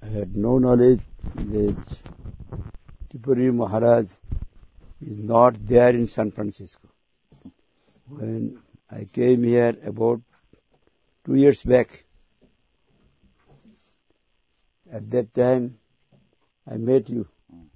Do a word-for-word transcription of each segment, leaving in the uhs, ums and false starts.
I had no knowledge that Tipuri Maharaj is not there in San Francisco. When I came here about two years back, at that time I met you,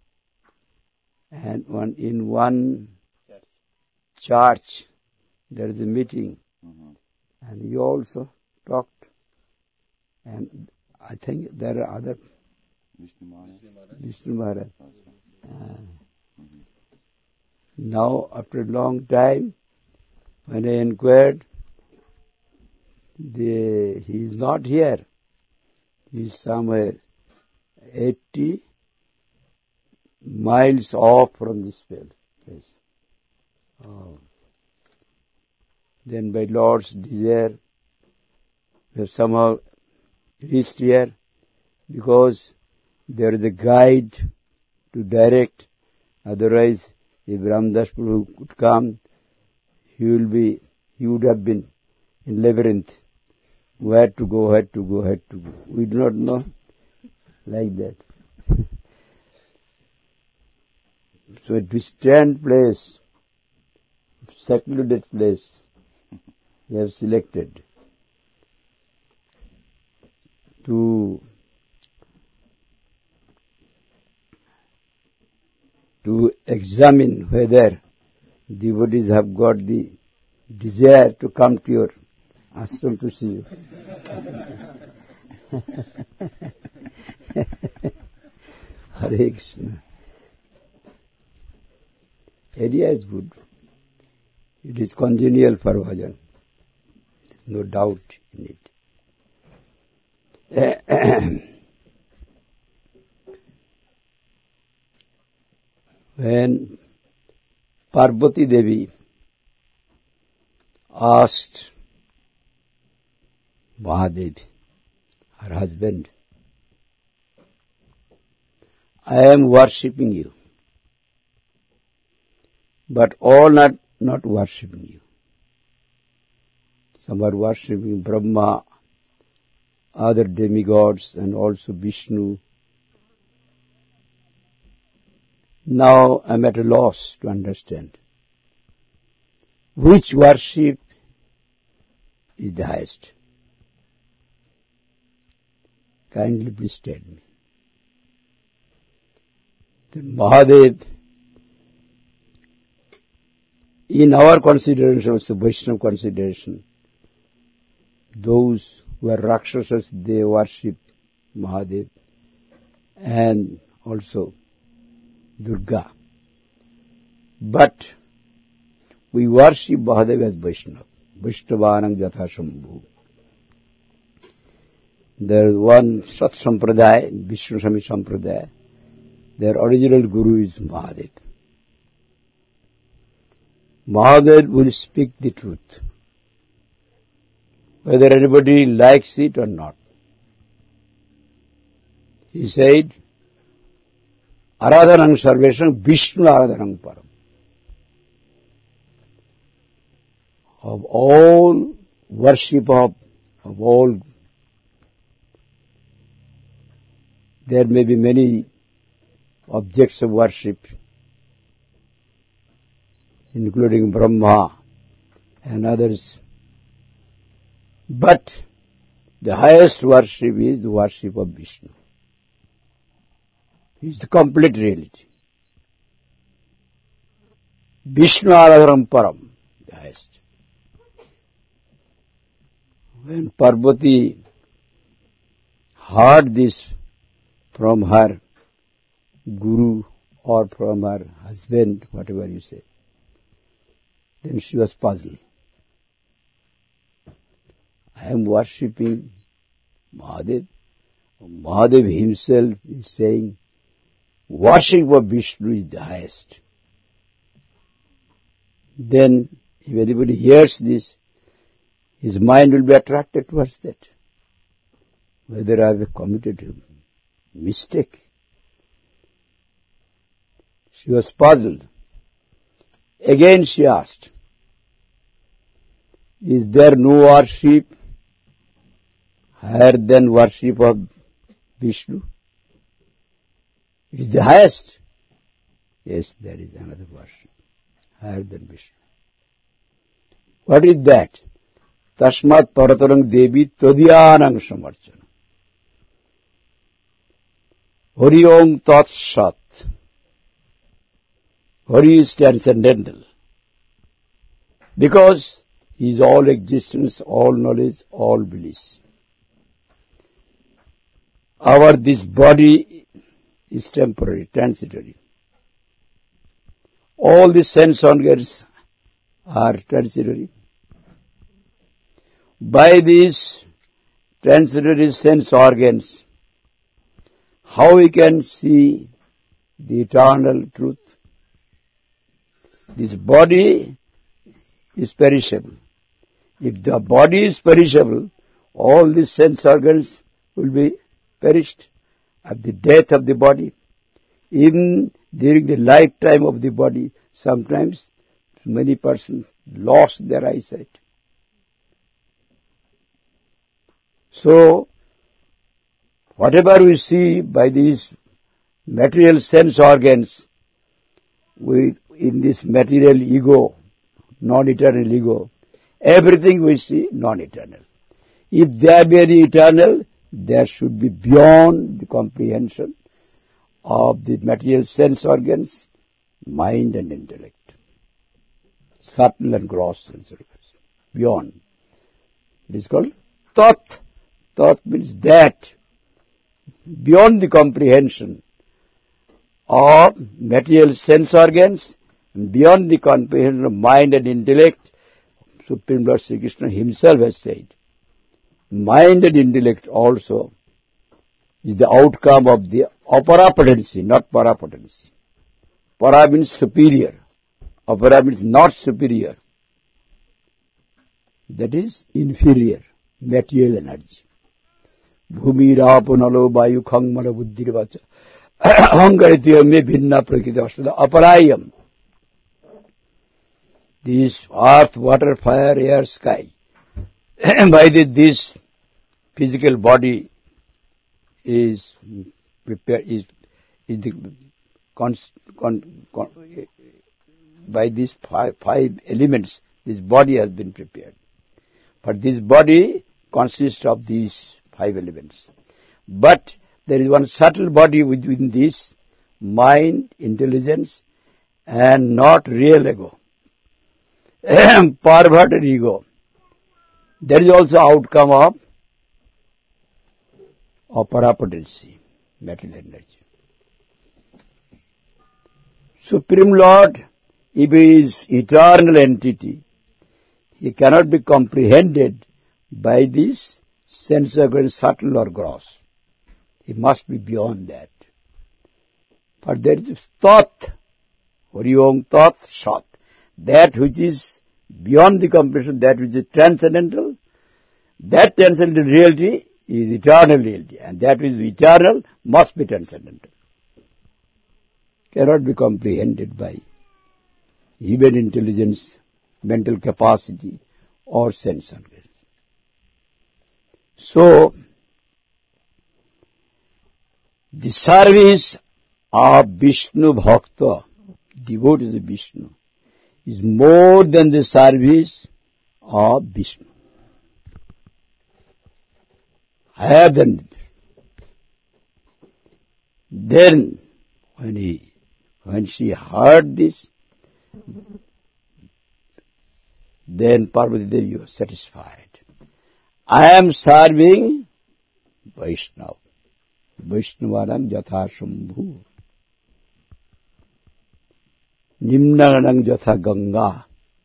and one, in one church there is a meeting, mm-hmm. and you also talked, and I think there are other Vishnu Maharaj. Vishnu Maharaj. Uh, mm-hmm. Now, after a long time, when I inquired, the, he is not here. He is somewhere eighty miles off from this place. Oh. Then by Lord's desire, we have somehow reached here, because there is a guide to direct. Otherwise, if Ramdas Prabhu could come, he will be, he would have been in labyrinth. Where to go, where to go, where to go. We do not know like that. So a distant place, secluded place, we have selected to to examine whether devotees have got the desire to come to your ashram to see you. Hare Krishna. Area is good. It is congenial for bhajan. No doubt in it. When Parvati Devi asked Mahadev, her husband, I am worshipping you, but all not, not worshipping you. Some are worshipping Brahma, other demigods, and also Vishnu. Now I am at a loss to understand which worship is the highest. Kindly please tell me. Then Mahadev, in our consideration, also Vaishnava consideration, those who are Rakshasas, they worship Mahadev, and also Durga. But we worship Mahadev as Vaishnava. Vaishnavanam Jatha Shambhu. There is one Sat Sampradaya, Vishnu Sami Sampradaya. Their original Guru is Mahadev. Mahadev will speak the truth, whether anybody likes it or not. He said, Aradhanam Sarvesham Vishnu Aradhanam Param. Of all worship of, of all, there may be many objects of worship, including Brahma and others. But the highest worship is the worship of Vishnu. He is the complete reality. Vishnu Aradhanam Param, the highest. When Parvati heard this from her Guru or from her husband, whatever you say, then she was puzzled. I am worshipping Mahadev. Mahadev himself is saying, worship of Vishnu is the highest. Then, if anybody hears this, his mind will be attracted towards that. Whether I have committed a mistake. She was puzzled. Again she asked, is there no worship higher than worship of Vishnu? It is the highest. Yes, there is another version, higher than Vishnu. What is that? Tasmat paratarang devi tadyanang samarchanam. Hari Om Tat Sat. Hari is transcendental. Because he is all existence, all knowledge, all bliss. Our this body is temporary, transitory. All the sense organs are transitory. By these transitory sense organs, how we can see the eternal truth? This body is perishable. If the body is perishable, all the sense organs will be perished at the death of the body. Even during the lifetime of the body, sometimes many persons lost their eyesight. So, whatever we see by these material sense organs, we, in this material ego, non-eternal ego, everything we see non-eternal. If there be any eternal, there should be beyond the comprehension of the material sense organs, mind and intellect. Subtle and gross sense organs. Beyond. It is called Tat. Tat means that. Beyond the comprehension of material sense organs, and beyond the comprehension of mind and intellect, Supreme Lord Sri Krishna himself has said, mind and intellect also is the outcome of the operapotency, not parapotency. Para means superior. Opera means not superior. That is inferior, material energy. Bhumi rapo nalo vayu khang mala buddhir vacha ahangaritya me bhinna prakriti astada aparayam. This earth, water, fire, air, sky. By this, this physical body is prepared, is, is the con, con, con, by these five, five elements, this body has been prepared. But this body consists of these five elements. But there is one subtle body within this, mind, intelligence, and not real ego. Perverted ego. There is also outcome of operapotency, material energy. Supreme Lord, if he is eternal entity, he cannot be comprehended by this sense organ, subtle or gross. He must be beyond that. But there is Tat, Hari Om Tat Sat. That which is beyond the comprehension, that which is transcendental, that transcendental reality is eternal reality, and that which is eternal must be transcendental. Cannot be comprehended by human intelligence, mental capacity, or sense organs. So, the service of Vishnu Bhakta, devotee of Vishnu, is more than the service of Vishnu. Higher than Vishnu. Then, when he, when she heard this, then Parvati Devi was satisfied. I am serving Vaishnava. Vaishnavanam Jatha Shambhu. Nimnanang Jatha Ganga.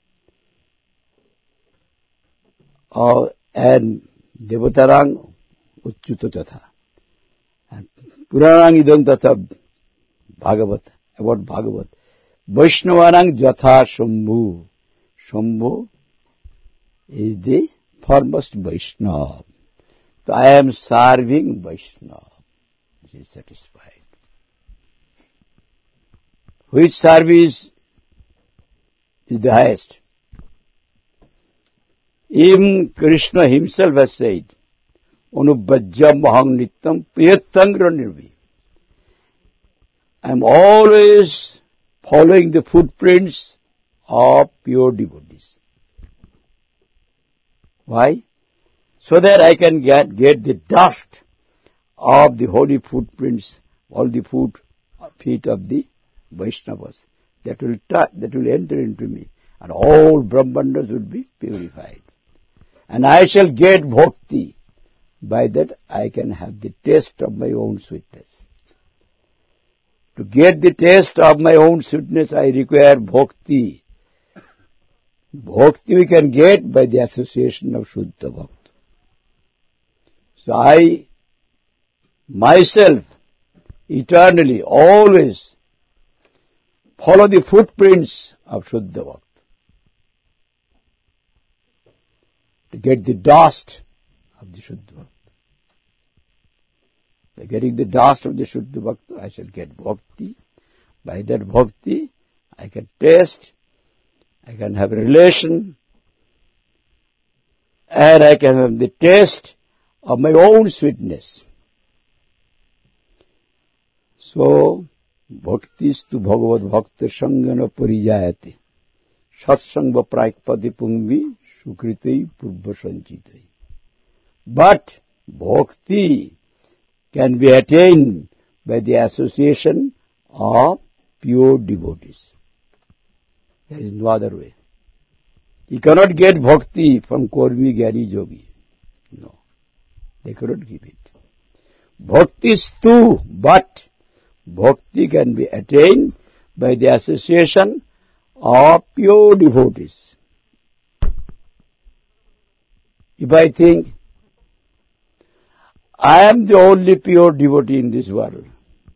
Uh, and Devatarang Uchchuta Jatha. And Puranang Idam Tatha Bhagavat. About Bhagavat. Vaishnavanang Jatha Shambhu. Shambhu is the foremost Vaishnava. So I am serving Vaishnava. She is satisfied. Which service is the highest? Even Krishna himself has said, Anubhajya mahang nityam priyatangra nirvi. I am always following the footprints of pure devotees. Why? So that I can get, get the dust of the holy footprints, all the foot, feet of the Vaishnavas. That will touch, that will enter into me, and all Brahmandas will be purified. And I shall get bhakti. By that I can have the taste of my own sweetness. To get the taste of my own sweetness, I require bhakti. Bhakti we can get by the association of Shuddha Bhakta. So I, myself, eternally, always follow the footprints of Shuddha Bhakta. To get the dust of the Shuddha Bhakta. By getting the dust of the Shuddha Bhakta, I shall get bhakti. By that bhakti, I can taste, I can have a relation, and I can have the taste of my own sweetness. So, bhaktistu bhagavad bhakta sangana parijayate satsanga prakpati pungvi sukritai purva sanchitai. But bhakti can be attained by the association of pure devotees. There is no other way. You cannot get bhakti from Kormi Gyani Yogi. No, they cannot give it. Bhakti is too, but bhakti can be attained by the association of pure devotees. If I think, I am the only pure devotee in this world,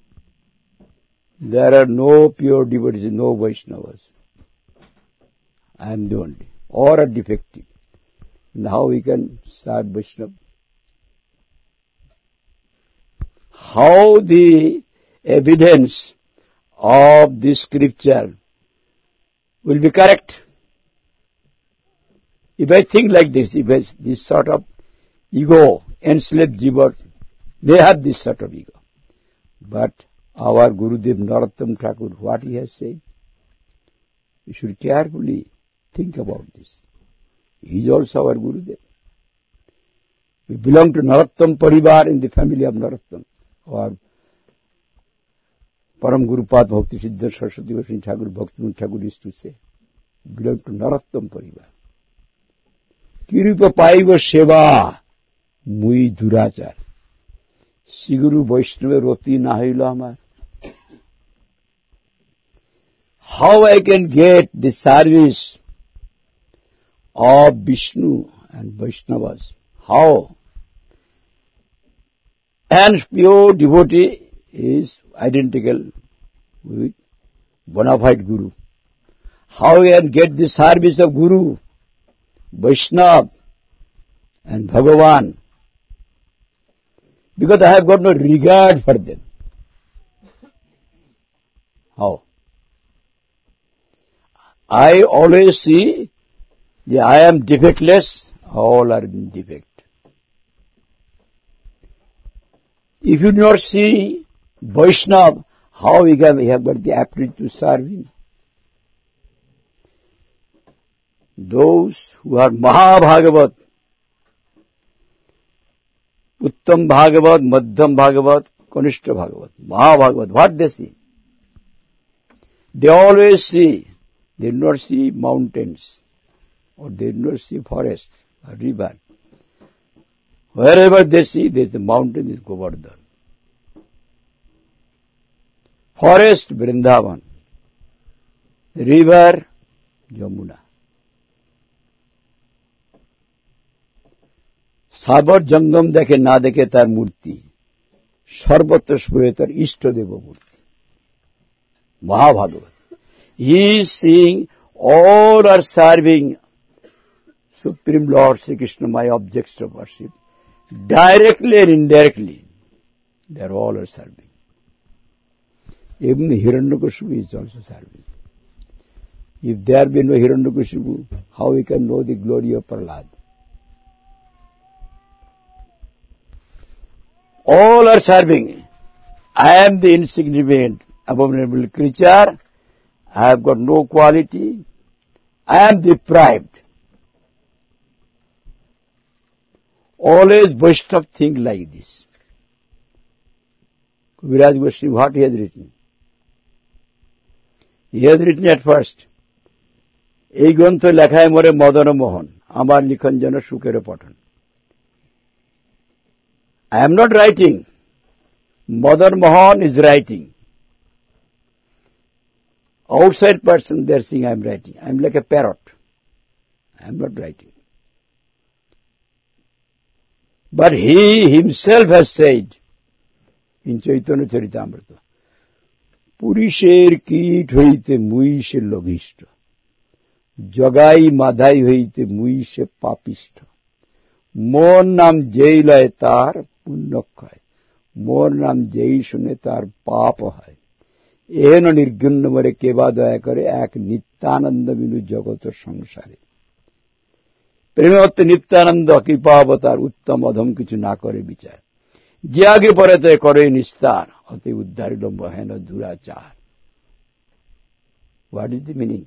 there are no pure devotees, no Vaishnavas. I am the only, or a defective. And how we can serve Vaishnava? How the evidence of this scripture will be correct? If I think like this, if I, this sort of ego, enslaved jiva, they have this sort of ego. But our Gurudev Narottam Thakur, what he has said, we should carefully think about this. He is also our Gurudev. We belong to Narottam Parivar, in the family of Narottam. Our Param Gurupad Bhakti Siddhar Saraswati Goswami Thakur, Bhaktivinoda Thakur used to say, belong to Narottam Parivar. Kirupa Paiva Seva Mui Durachar. Siguru Vaishnava Roti Nahila Amar. How I can get the service of Vishnu and Vaishnavas? How? And pure devotee is identical with bona fide Guru. How I can get the service of Guru, Vaishnava and Bhagavan? Because I have got no regard for them. How? I always see that I am defectless, all are in defect. If you do not see Vaishnava, how we can we have got the aptitude to serve him? Those who are Mahabhagavat, Uttam Bhagavat, Madhyam Bhagavat, Kanishta Bhagavat, Mahabhagavat, what they see? They always see, they do not see mountains, or they do not see forest, or river. Wherever they see, there is the mountain is Govardhan. Forest, Vrindavan. River, Yamuna. সাবর জঙ্গম দেখে না দেখে তার মূর্তি সর্বত্র শুয়ে তার ইষ্টদেব মূর্তি মহাভাগবত he is seeing all are serving Supreme Lord Sri Krishna, my objects of worship, directly and indirectly they are all are serving. Even Hiranyakashipu is also serving. If there be no Hiranyakashipu, how we can know the glory of Prahlad? All are serving. I am the insignificant. abominable creature. I have got no quality. I am deprived. Always Vaishnava think like this. Kaviraj Goswami, what he has written? He has written at first, এই গ্রন্থ লেখায় মোরে মদন মোহন, আমার লিখন যেন সুখের পঠন. I am not writing. Madan Mohan is writing. Outside person they are saying I am writing. I am like a parrot. I am not writing. But he himself has said in Chaitanya Charitamrita, Purisher kit hoite muishe logishta, Jagai madhai hoite muishe papishta, Mon nam jailay tar punnakhay, Mon nam jai shune tar pap hai. এন নির্গুণ মরে কেবা দয়া করে এক নিত্যানন্দ বিনু জগত সংসারে প্রেমে হতে নিত্যানন্দ কৃপাবতার উত্তম অধম কিছু না করে বিচার যে আগে পরে তে করে নিস্তার অতি উদ্ধারিল মহেন দুরাচার. What is the meaning?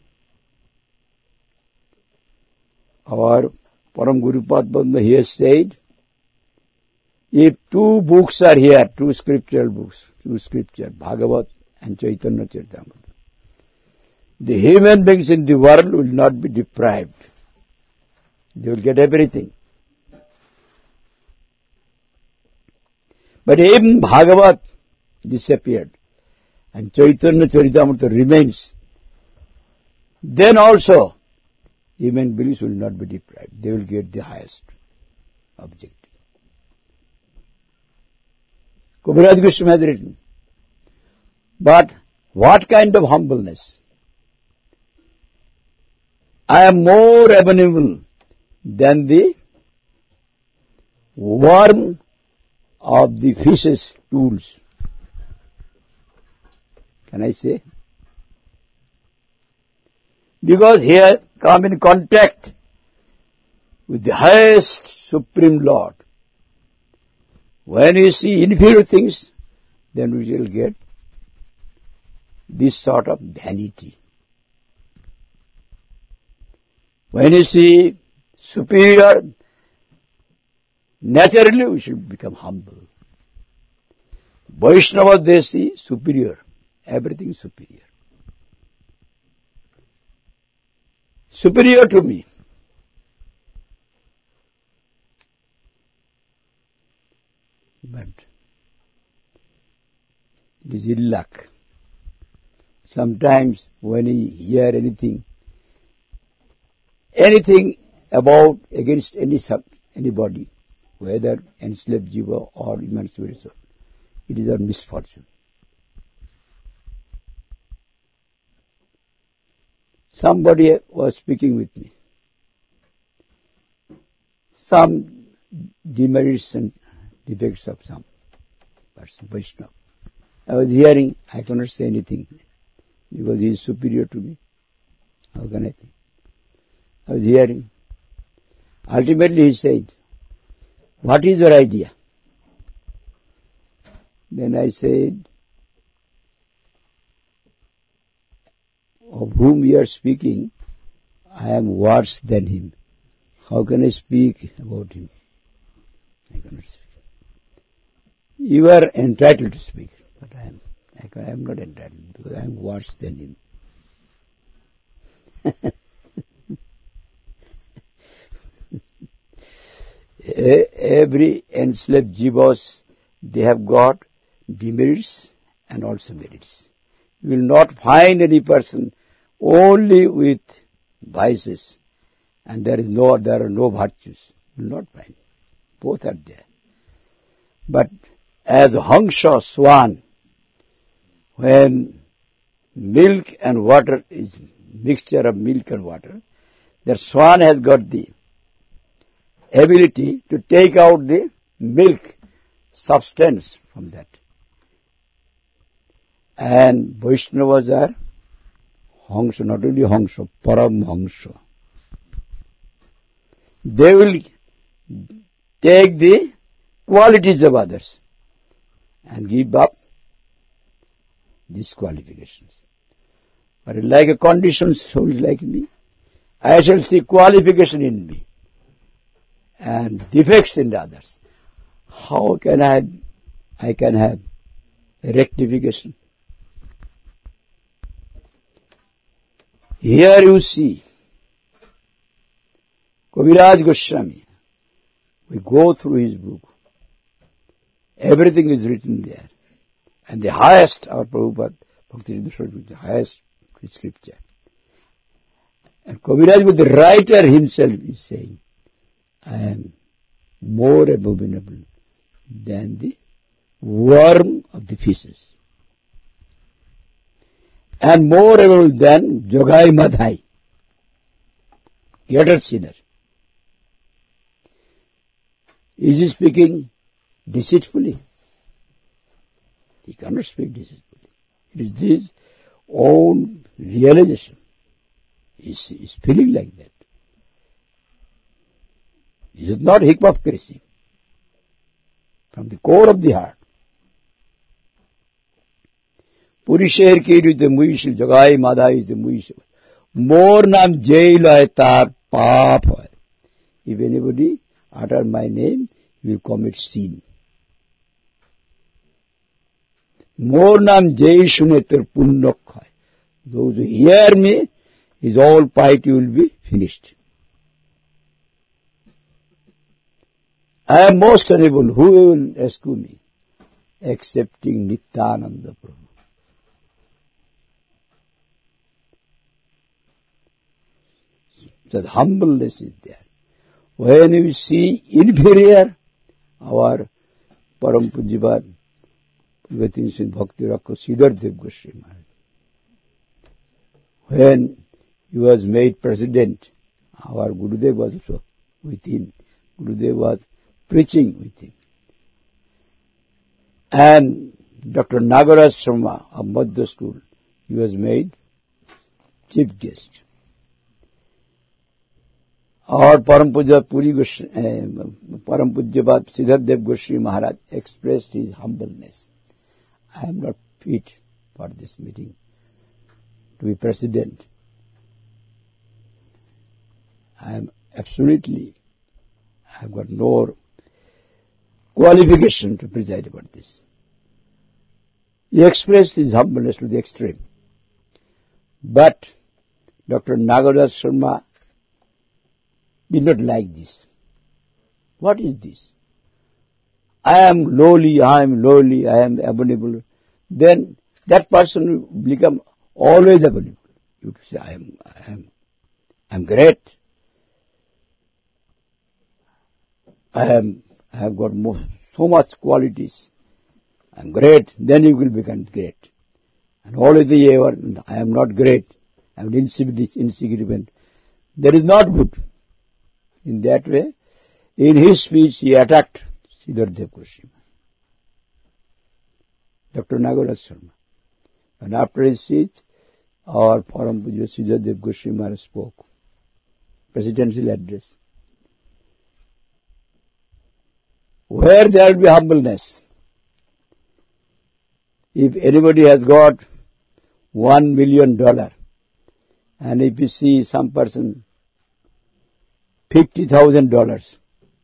Our পরম গুরুপদ বন্ধু he has said, if two books are here, two scriptural books, two scripture, Bhagavad and Chaitanya Charitamrita, the human beings in the world will not be deprived. They will get everything. But even Bhagavad disappeared and Chaitanya Charitamrita remains, then also human beings will not be deprived. They will get the highest objective. Kaviraj Goswami has written, but what kind of humbleness? I am more abominable than the worm of the fish's tools. Can I say? Because here come in contact with the highest Supreme Lord. When you see inferior things, then we will get this sort of vanity. When you see superior, naturally we should become humble. Vaishnavas, they see superior, everything superior. Superior to me. But it is ill luck. Sometimes when he hear anything, anything about against any sub, anybody, whether enslaved jiva or human spirit, it is our misfortune. Somebody was speaking with me. Some demerits and defects of some person, Vaishnava. I was hearing, I cannot say anything because he is superior to me. How can I think? I was hearing. Ultimately he said, what is your idea? Then I said, of whom you are speaking, I am worse than him. How can I speak about him? I cannot speak. You are entitled to speak, but I am, I, can, I am not entitled because I am worse than him. Every enslaved jivas, they have got demerits and also merits. You will not find any person only with vices and there is no, there are no virtues. You will not find. Both are there. But as Hangsha, swan, when milk and water is mixture of milk and water, the swan has got the ability to take out the milk substance from that. And Vaishnavas are Hangsha, not only Hangsha, Param Hangsha. They will take the qualities of others and give up these qualifications. But like a conditioned soul like me, I shall see qualification in me and defects in the others. How can I, I can have a rectification? Here you see, Kaviraj Goswami, we go through his book. Everything is written there. And the highest, our Prabhupada, Bhakti Siddhanta, the highest scripture. And Kaviraj, with the writer himself, is saying, I am more abominable than the worm of the fishes. And more abominable than Jogai Madhai, greater sinner. Is he speaking deceitfully? He cannot speak deceitfully. It is his own realization. He is feeling like that. It is not hypocrisy. From the core of the heart. Puri sheher ki the muishil, Jogai Madhai is the muishil. More nam jail hai tar paap hai. If anybody utter my name, he will commit sin. More nam jai shune tar punnok hai. Those who hear me, his all piety will be finished. I am most unable. Who will rescue me? Excepting Nityananda Prabhu. That humbleness is there. When we see inferior, our Param Pujyavad, Bhakti Rakha Sridhar Dev Goswami Maharaj, when he was made president, our Gurudev was also with him. Gurudev was preaching with him. And Doctor Nagaraj Sharma of Madhya School, he was made chief guest. Our Param Pujya Puri Param Pujyavad Sridhar Dev Goswami Maharaj expressed his humbleness. I am not fit for this meeting to be president. I am absolutely, I have got no qualification to preside about this. He expressed his humbleness to the extreme. But Doctor Nagaraj Sharma did not like this. What is this? I am lowly, I am lowly, I am abominable. Then that person will become always abominable. You say, I am, I am, I am great. I am, I have got most, so much qualities. I am great. Then you will become great. And always the ever, I am not great. I am insignificant. That is not good. In that way, in his speech, he attacked Sridhar Dev Goswami, Doctor Nagaraj Sharma. And after his speech, our Param Pujya Sridhar Dev Goswami Maharaj spoke, presidential address. Where there will be humbleness, if anybody has got one million dollars, and if you see some person fifty thousand dollars,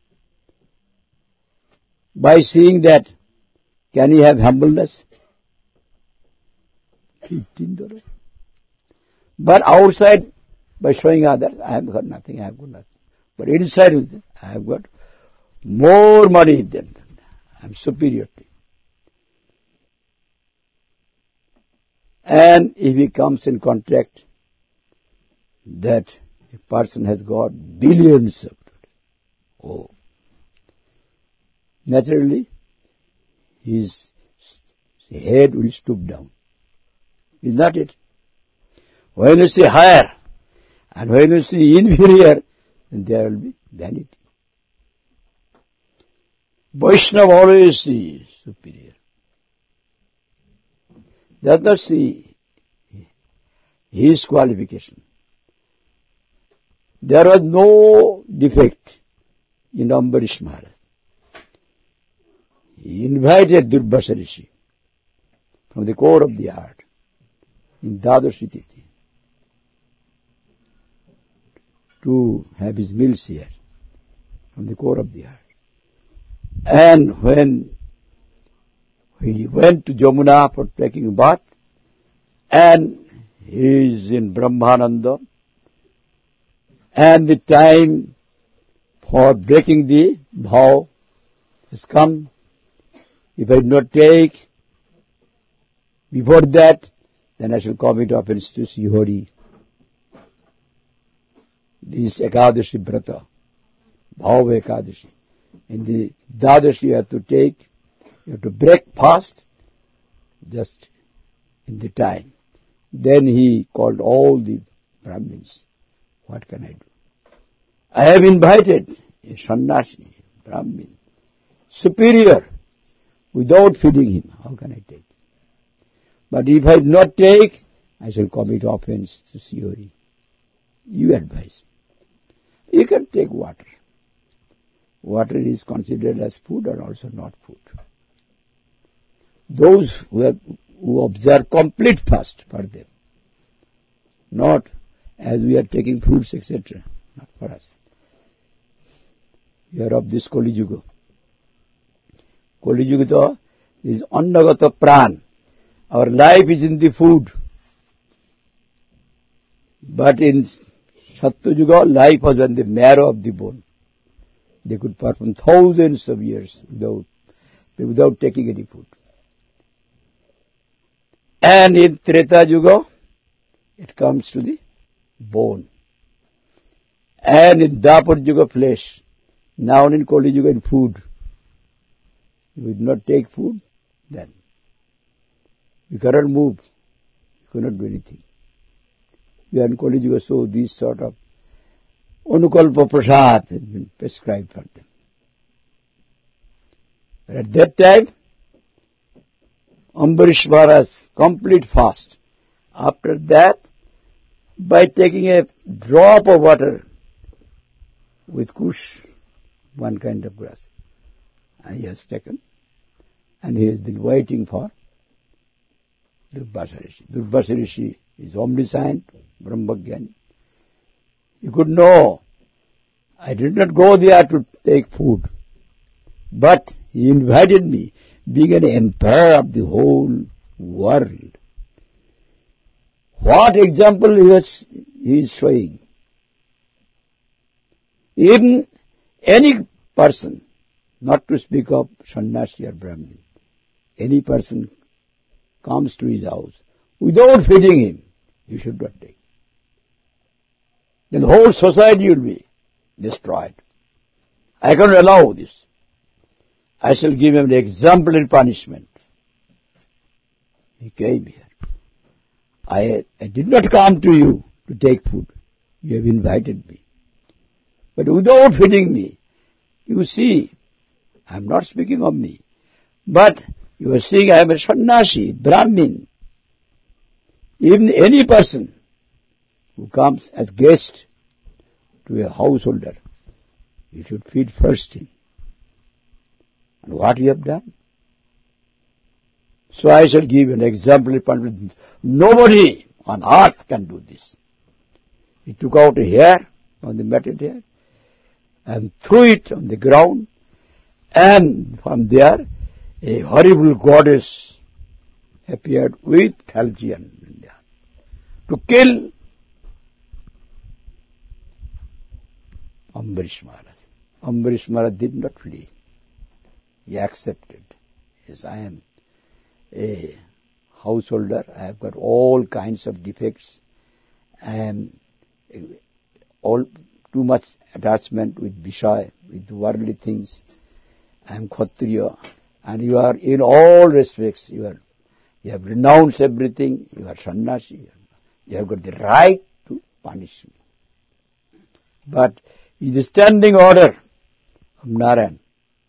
by seeing that, can he have humbleness? Fifteen dollars. But outside, by showing others, I have got nothing, I have got nothing. But inside, I have got more money than them. I am superior to him. And if he comes in contact that a person has got billions of dollars, oh, naturally, his head will stoop down. Is not it? When you see higher, and when you see inferior, then there will be vanity. Vaishnava always sees superior. Does not see his qualification. There was no defect in Ambarish Maharaj. He invited Durvasa Rishi from the core of the heart in Dadashi Tithi to have his meals here from the core of the heart. And when he went to Jamuna for taking a bath, and he is in Brahmananda, and the time for breaking the vow has come. If I do not take before that, then I shall commit offense to Sri Hari. This Ekadashi Brata, Bhava Ekadashi. In the Dadashi you have to take, you have to break fast just in the time. Then he called all the Brahmins. What can I do? I have invited a sannyasi, Brahmin, superior, without feeding him. How can I take? But if I do not take, I shall commit offense to Sri Hari. You advise. You can take water. Water is considered as food and also not food. Those who, have, who observe complete fast for them, not as we are taking fruits, et cetera, not for us. You are of this Kali Yuga. Kali Yuga is Annagata Pran. Our life is in the food. But in Satya Yuga, life was on the marrow of the bone. They could perform thousands of years without, without taking any food. And in Treta Yuga, it comes to the bone. And in Dwapar Yuga, flesh. Now in Kali Yuga, in food. If we do not take food, then we cannot move. We cannot do anything. We are in Kali Yuga, so this sort of Anukalpa Prasad has been prescribed for them. But at that time, Ambarish Maharaj, complete fast. After that, by taking a drop of water with kush, one kind of grass, and he has taken, and he has been waiting for Durvasa Rishi. Durvasa Rishi is omniscient, Brahmagyani. He could know, I did not go there to take food, but he invited me, being an emperor of the whole world. What example he, was, he is showing. Even any person, not to speak of sannyasi or Brahmin, any person comes to his house, without feeding him, you should not take. Then the whole society will be destroyed. I cannot allow this. I shall give him an exemplary punishment. He came here. I, I did not come to you to take food. You have invited me. But without feeding me, you see, I am not speaking of me, but you are seeing I am a sannyasi, Brahmin. Even any person who comes as guest to a householder, you should feed first him. And what you have done? So I shall give an exemplary punishment. Nobody on earth can do this. He took out a hair on the matted hair and threw it on the ground, and from there a horrible goddess appeared with falchion to kill Ambarish Maharaj. Ambarish Maharaj did not flee. He accepted. Yes, I am a householder. I have got all kinds of defects. I am all too much attachment with Vishaya, with worldly things. I am Kshatriya. And you are in all respects, you are, you have renounced everything, you are sannyasi. You have got the right to punish me. But it is the standing order of Narayan.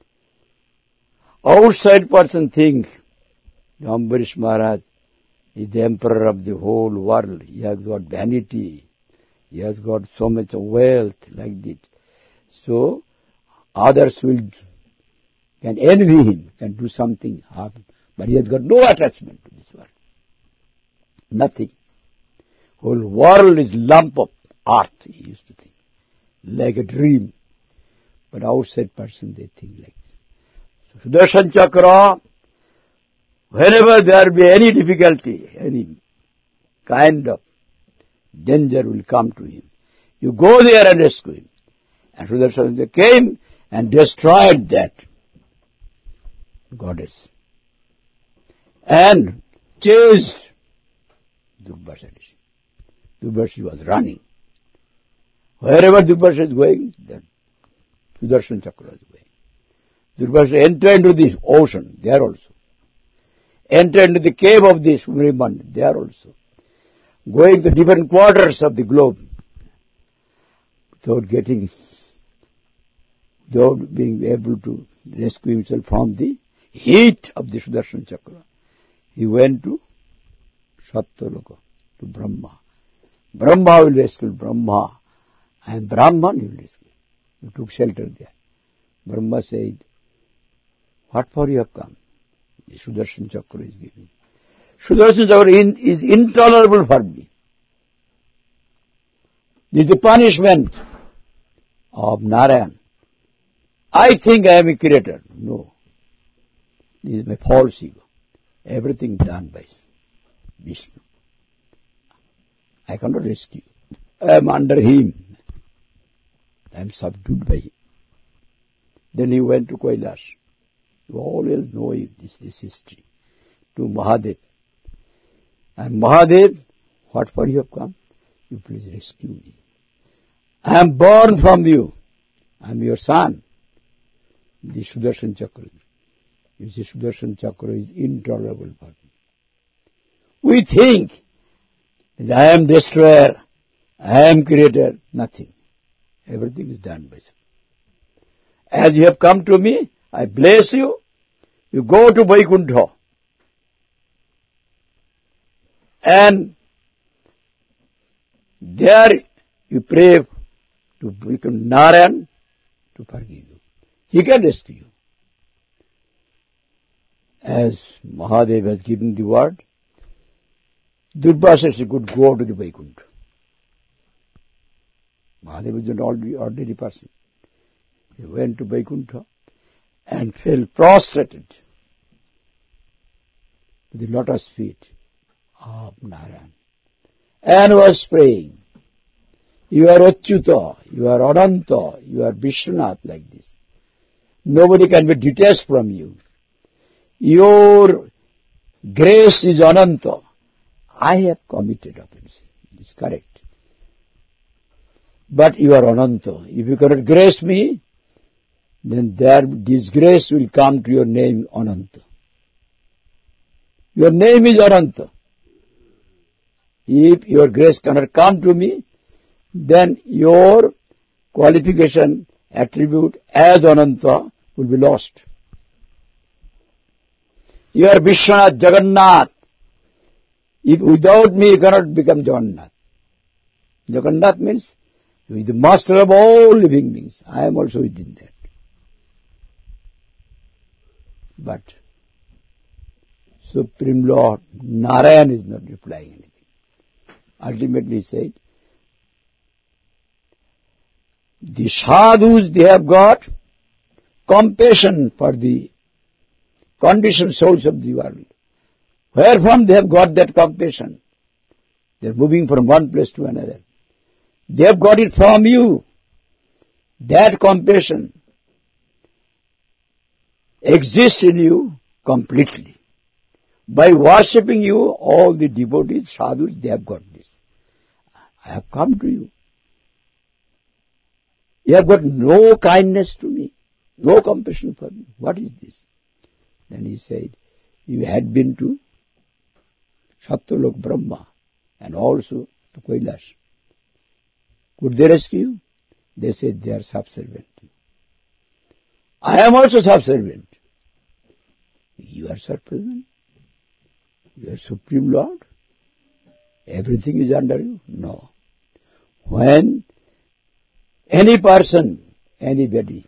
Outside person think Ambarish Maharaj is the emperor of the whole world. He has got vanity. He has got so much wealth like that. So others will can envy him, can do something harm. But he has got no attachment to this world. Nothing. Whole world is lump of earth, he used to think, like a dream. But outside person, they think like this. So Sudarshan Chakra, whenever there be any difficulty, any kind of danger will come to him, you go there and rescue him. And Sudarshan Chakra came and destroyed that goddess and chased Durvasa Rishi. Durvasa was running. Wherever Durvasa is going, that Sudarshan Chakra is going. Durvasa entered into the ocean, there also. Entered into the cave of the Sumriman, there also. Going to different quarters of the globe without getting, without being able to rescue himself from the heat of the Sudarshan Chakra. He went to Satyaloka, to Brahma. Brahma will rescue Brahma, and Brahman will rescue. He took shelter there. Brahma said, what for you have come? The Sudarshan Chakra is giving. Sudarshan Chakra is intolerable for me. This is the punishment of Narayan. I think I am a creator. No. This is my false ego. Everything done by Vishnu. I cannot rescue. I am under him. I am subdued by him. Then he went to Kailash. You always know this, this history. To Mahadev. And Mahadev, what for you have come? You please rescue me. I am born from you. I am your son. The Sudarshan Chakra. You see, Sudarshan Chakra is intolerable for me. We think that I am destroyer, I am creator, nothing. Everything is done by some. As you have come to me, I bless you. You go to Vaikuntha. And there you pray to become Narayan to forgive you. He can rescue you. As Mahadev has given the word, Durvasa could go to the Vaikuntha. Mahadev is an ordinary person. He went to Vaikuntha and fell prostrated to the lotus feet of Narayan and was praying, you are Achyuta, you are Ananta, you are Vishwanath, like this. Nobody can be detached from you. Your grace is Ananta. I have committed offense. It is correct. But you are Ananta. If you cannot grace me, then there disgrace will come to your name Ananta. Your name is Ananta. If your grace cannot come to me, then your qualification, attribute as Ananta will be lost. You are Vishwanath, Jagannath. If without me you cannot become Jagannath. Jagannath means you are the master of all living beings. I am also within that. But Supreme Lord Narayan is not replying anything. Ultimately he said, the sadhus, they have got compassion for the conditioned souls of the world. Wherefrom they have got that compassion? They are moving from one place to another. They have got it from you. That compassion exists in you completely. By worshipping you, all the devotees, sadhus, they have got this. I have come to you. You have got no kindness to me, no compassion for me. What is this? Then he said, you had been to Satyalok Brahma and also to Kailash. Could they rescue you? They said they are subservient. I am also subservient. You are subservient? You are Supreme Lord? Everything is under you? No. When any person, anybody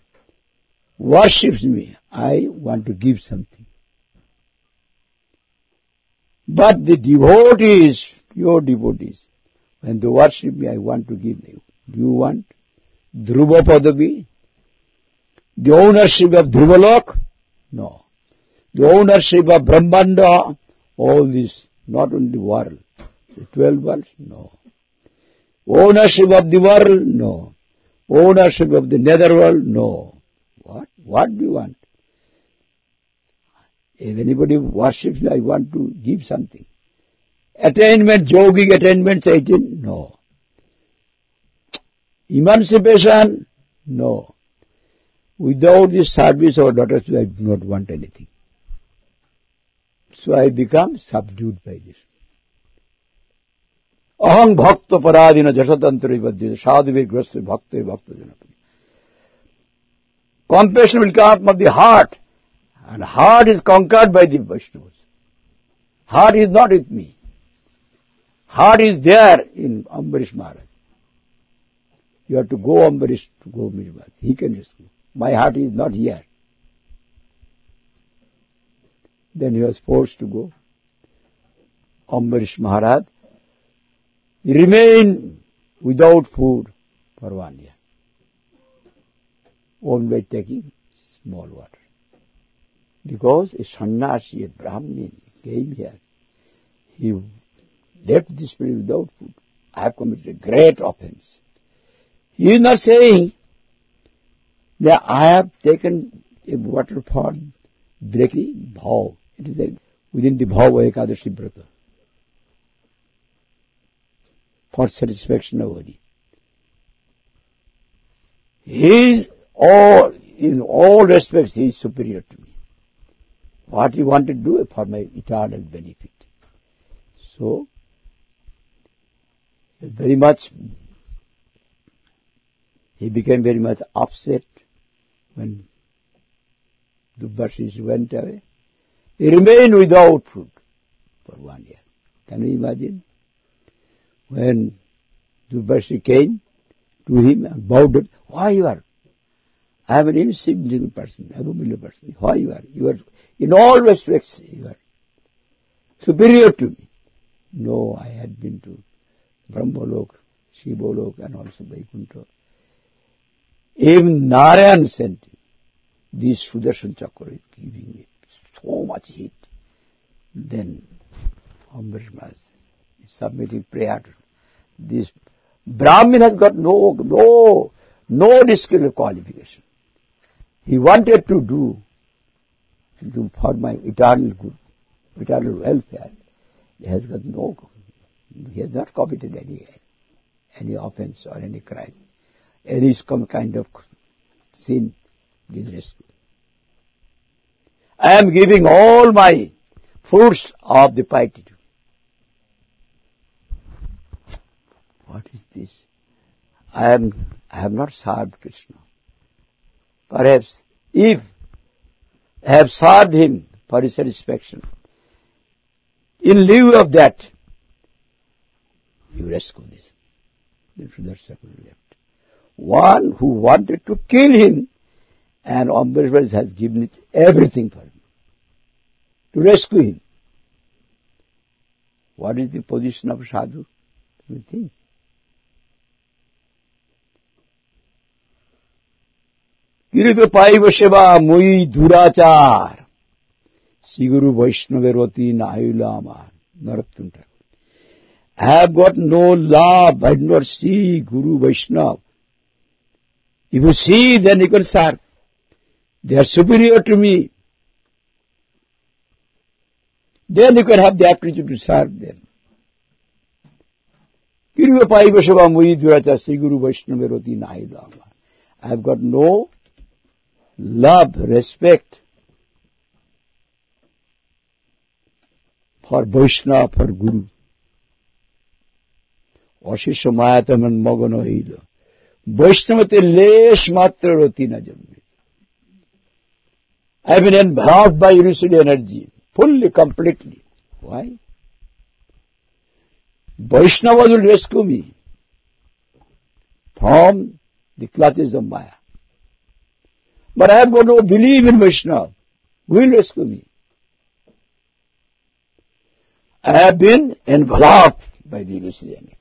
worships me, I want to give something. But the devotees, pure devotees, when they worship me, I want to give them. Do you want Dhruva Padavi? The ownership of Dhruvalok? No. The ownership of Brahmanda? All this, not only the world. The twelve worlds? No. Ownership of the world? No. Ownership of the netherworld? No. What? What do you want? If anybody worships me, I want to give something. Attainment, yogic attainment, eighteen? No. Emancipation? No. Without this service or daughters, I do not want anything. So I become subdued by this. Aham bhakta paradina jasatantra vibhadyate sadhave grasta bhakta bhakta janapani. Compassion will come from the heart. And heart is conquered by the Vaishnavas. Heart is not with me. Heart is there in Ambarish Maharaj. You have to go Ambarish to go Mirabad. He can rescue. My heart is not here. Then he was forced to go. Ambarish Maharaj remained without food for one year. Only by taking small water. Because a sannyasi, a Brahmin, came here. He left this place without food. I have committed a great offense. He is not saying that I have taken a water for breaking bhav. It is a, within the bhav Ekadashi Brata. For satisfaction of body. He is all, in all respects, he is superior to me. What he wanted to do for my eternal benefit. So, he was very much, he became very much upset when Dubbashi went away. He remained without food for one year. Can you imagine? When Dubbashi came to him and bowed down, why you are? I am an insignificant person, a humble person. Why you are? You are, in all respects, you are superior to me. No, I had been to Brahmalok, Shivolok, and also Vaikuntha. Even Narayan sent him. This Sudarshan Chakra is giving me so much heat. Then Ambarish Maharaj is submitting prayer to this Brahmin has got no, no, no skill of qualification. He wanted to do, do for my eternal good, eternal welfare. He has got no, he has not committed any, any offense or any crime, any kind of sin. He is rescued. I am giving all my fruits of the piety. What is this? I am, I have not served Krishna. Perhaps if I have served him for his satisfaction, in lieu of that, you rescue this. Then Sudarshan left. One who wanted to kill him, and Ambarish has given it everything for him, to rescue him. What is the position of sadhu? Do you think? Kiripe paiva seva mui durachar. Siguru Vaishnaveroti Nayulamar. Naratun Thakur. I have got no love. I do not see Guru Vaishnava. If you see, then you can serve. They are superior to me. Then you can have the aptitude to serve them. Kiripe paiva seva mui durachar. Siguru Vaishnaveroti Nayulamar. I have got no love, respect for Vaishnava, for Guru. Ashisha mayataman magano hilo. Vaishnavate lesh matra roti na jammi. I have been enveloped by illusory energy, fully, completely. Why? Vaishnava will rescue me from the clutches of Maya. But I have got no belief in Vaishnava. Who will rescue me? I have been enveloped by the illusory energy.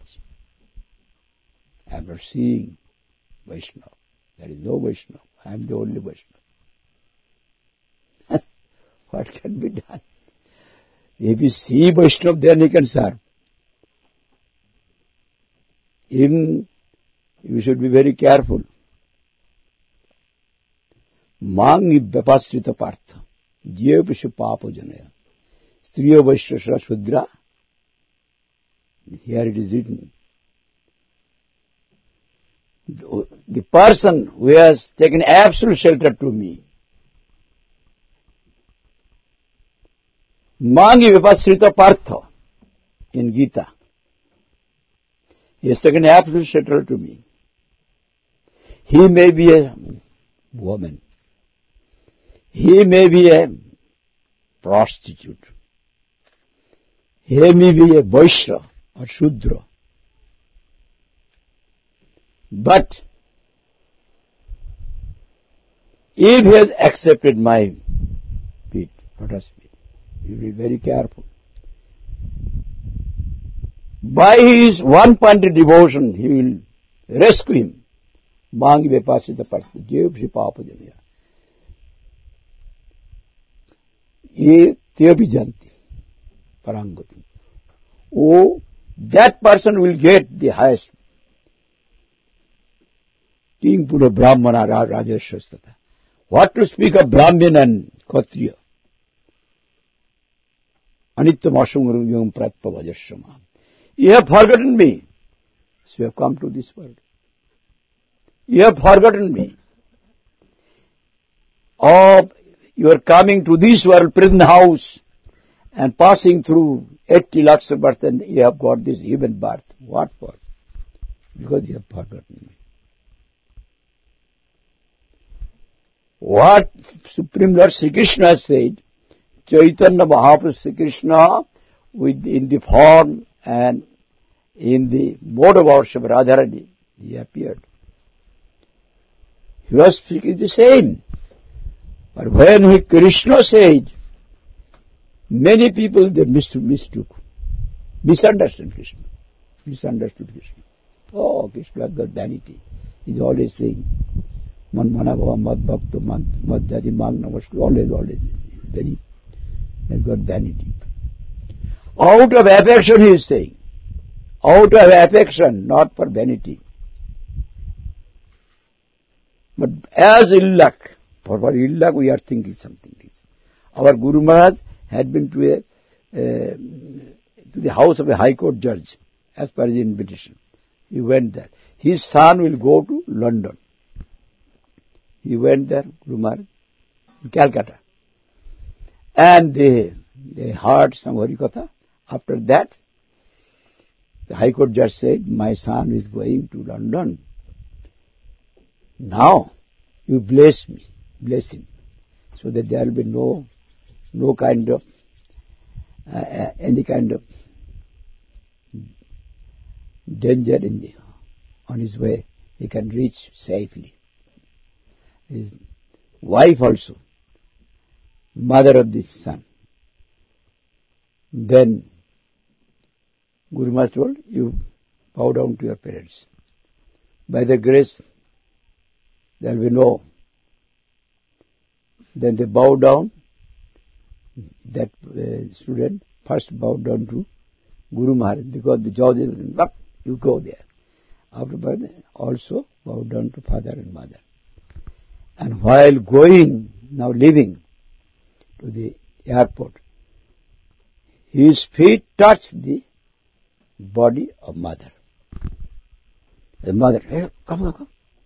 I am not seeing Vaishnava. There is no Vaishnava. I am the only Vaishnava. What can be done? If you see Vaishnava, then he can serve. Even you should be very careful. Mangi vyapasrita partha, jyevisha papa janaya, striya vaishrasra shudra. Here it is written. The person who has taken absolute shelter to me, Mangi Vipasrita Partha in Gita, he has taken absolute shelter to me. He may be a woman. He may be a prostitute. He may be a Vaishya or Shudra. But if he has accepted my feet, lotus feet, you will be very careful. By his one-pointed devotion, he will rescue him. Mangi Vyapasrita Partha, Jevshi Papa Janaya. Ye Teapi Janti, Parangati. Oh, that person will get the highest. King Pura Brahmana Rajashastata. What to speak of Brahmin and Kshatriya? Anittam Ashanguru Yom Pratpa Vajashrama. You have forgotten me. So you have come to this world. You have forgotten me. Oh, you are coming to this world, prison house, and passing through eighty lakhs of birth, and you have got this human birth. What for? Because you have forgotten me. What Supreme Lord Sri Krishna has said, Chaitanya Mahaprabhu Sri Krishna, with, in the form and in the mode of worship Radharani, he appeared. He was speaking the same. But when he, Krishna said, many people they mistook, misunderstood Krishna, misunderstood Krishna. Oh, Krishna has got vanity. He is always saying, Man manabhava mad bhakta mad jadi mag namaskar, always, always, very, he has got vanity. Out of affection he is saying, out of affection, not for vanity. But as ill luck, for, for ill luck we are thinking something. Our Guru Maharaj had been to a, uh, to the house of a High Court judge, as per his invitation. He went there. His son will go to London. He went there, Guru Maharaj, in Calcutta. And they, they heard some Harikatha. After that, the High Court judge said, my son is going to London. Now, you bless me, bless him, so that there will be no, no kind of, uh, any kind of danger in the, on his way. He can reach safely. His wife also, mother of this son. Then Guru Maharaj told, you bow down to your parents. By the grace, there will be no. Then they bow down. That uh, student first bowed down to Guru Maharaj, because the judge is, you go there. Afterwards, also bow down to father and mother. And while going, now leaving to the airport, his feet touched the body of mother. The mother, hey, come, come, come.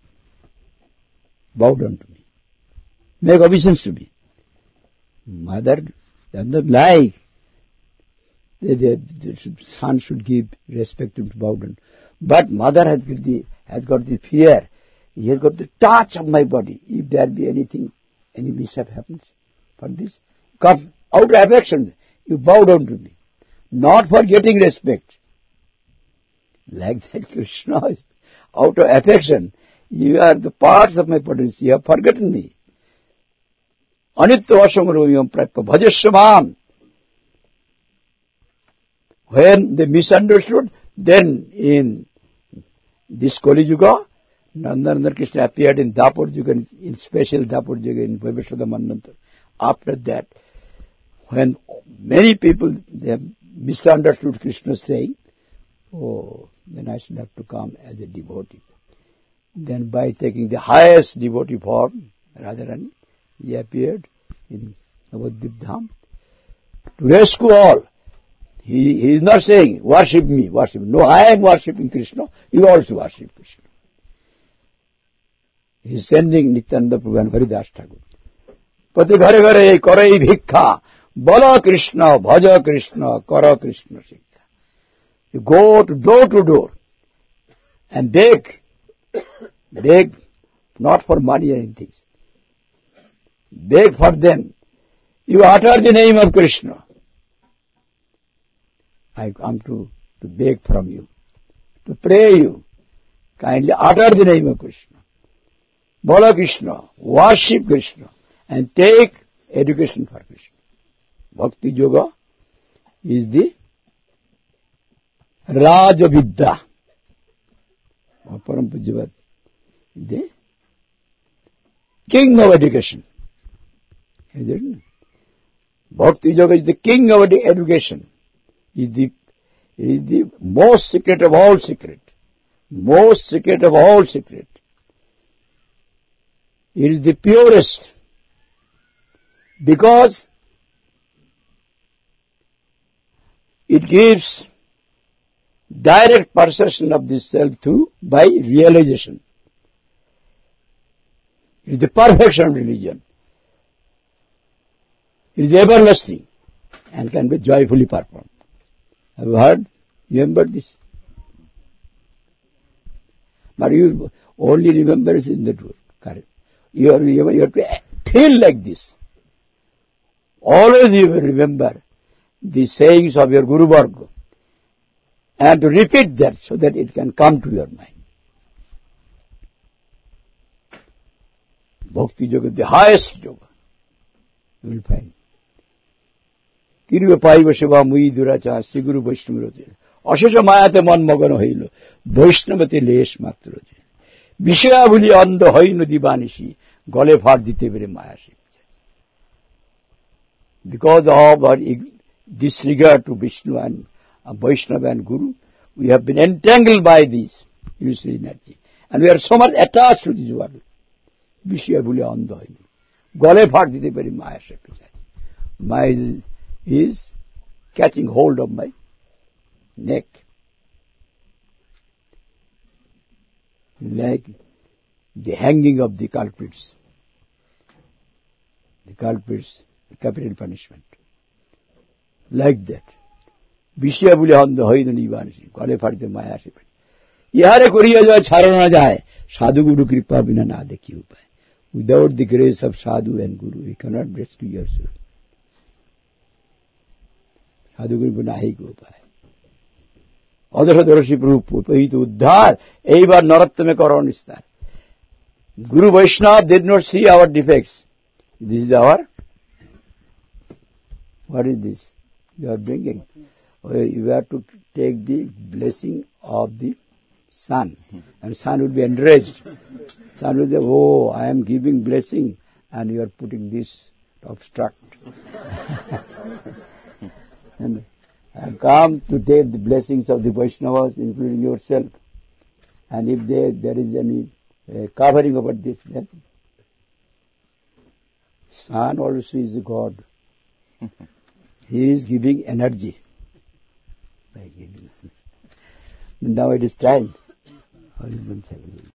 Bow down to me. Make obeisance to me. Mother does not like that the, the son should give respect to bow down. But mother has got the, has got the fear. He has got the touch of my body. If there be anything, any mishap happens for this, come out of affection, you bow down to me. Not for getting respect. Like that Krishna is out of affection. You are the parts of my body. You have forgotten me. Anitya Vashamaro Yom Pratpa Bhajashamam. When they misunderstood, then in this Kali Yuga, Nandanandana Krishna appeared in Dapur Yuga, in special Dapur Yuga in Vaibhashada Manvantara. After that, when many people they have misunderstood Krishna saying, oh, then I should have to come as a devotee. Then by taking the highest devotee form, Radharani, he appeared in Navadvip Dham to rescue all. He, he is not saying, worship me, worship me. No, I am worshipping Krishna, you also worship Krishna. He is sending Nityananda Prabhu and Haridas Thakur. Pati ghare ghare karai bhikha, bala Krishna, bhaja Krishna, kara Krishna Sikha. You go to door to door and beg, beg not for money or anything. Beg for them. You utter the name of Krishna. I come to, to beg from you, to pray you. Kindly utter the name of Krishna. Bala Krishna, worship Krishna, and take education for Krishna. Bhakti Yoga is the Raja Vidya. Param Pujyavat, the king of education. Is it? Bhakti Yoga is the king of education. Is the is the most secret of all secret. Most secret of all secret. It is the purest. Because it gives direct perception of the self through by realization. It is the perfection of religion. It is everlasting and can be joyfully performed. Have you heard? Remember this? But you only remember it in that word. Correct. You have, you have to feel like this. Always you will remember the sayings of your Guru Varga and to repeat that so that it can come to your mind. Bhakti Yoga, the highest yoga, you will find. Kirva Paiva Shiva Mui Duracha Sri Guru Vaishnavati Ashesha Mayate Man Magana Hailo Vaishnavati Lesh Matra Vishaya Buli Anda Haino Divanishi Gale Phar Dite Vere Mayashi. Because of our disregard to Vishnu and uh, Vaishnava and Guru, we have been entangled by this illusory energy. And we are so much attached to this world. Vishaya Buli Anda Haino Gale Phar Dite Vere Mayashi. Maya is is catching hold of my neck. Like the hanging of the culprits. The culprits, the capital punishment. Like that. Vishya bule handa hoida nivanasi. Gale pharte maya se. Yahare koriya jaya charana jaye. Sadhu Guru kripa bina na dekhi upay. Without the grace of Sadhu and Guru, you cannot rescue yourself. साधु गुरु नाही को पाए अदर्शदर्शी रूप उपहित उद्धार यही बार नरत्व में करो निस्तार Guru Vaishnava did not see our defects. This is our, what is this you are bringing? You have to take the blessing of the sun, and sun will be enraged. Sun will say, oh, I am giving blessing and you are putting this to obstruct. And I have come to take the blessings of the Vaishnavas, including yourself. And if there, there is any uh, covering over this, then sun also is a God. He is giving energy. By giving. Now it is time.